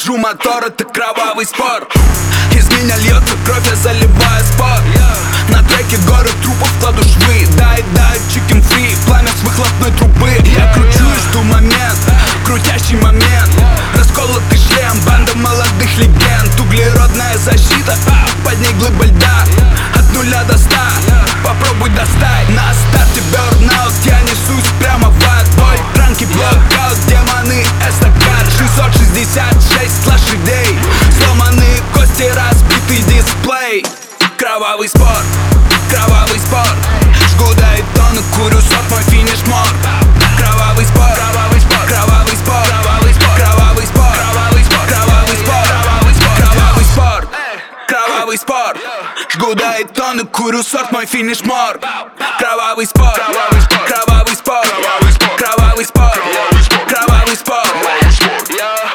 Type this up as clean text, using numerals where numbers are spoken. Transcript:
завожу мотор, это кровавый спорт. Из меня льется кровь, я заливаю спорт. На треке горы трупов кладу швы. Дай, chicken free, пламя с выхлопной трубы. Я кручу и жду момент, крутящий момент. Расколотый шлем, банда молодых легенд. Углеродная защита, под ней глыба льда. От 0 до 100, попробуй достать. На старте burnout, я несусь прямо в отбой. Ранки блокаут, демоны эстакад. 666 лошадей, сломанные кости, разбитый дисплей. Кровавый спорт, кровавый спорт. Жгу Дейтону, курю сот, мой финиш мор. Кровавый спорт, кровавый спорт, кровавый спорт, кровавый спорт, кровавый спорт, кровавый спорт, кровавый спорт, кровавый спорт, кровавый спорт. Жгу Дейтону, курю сот, мой финиш мор. Кровавый спорт, кровавый спорт.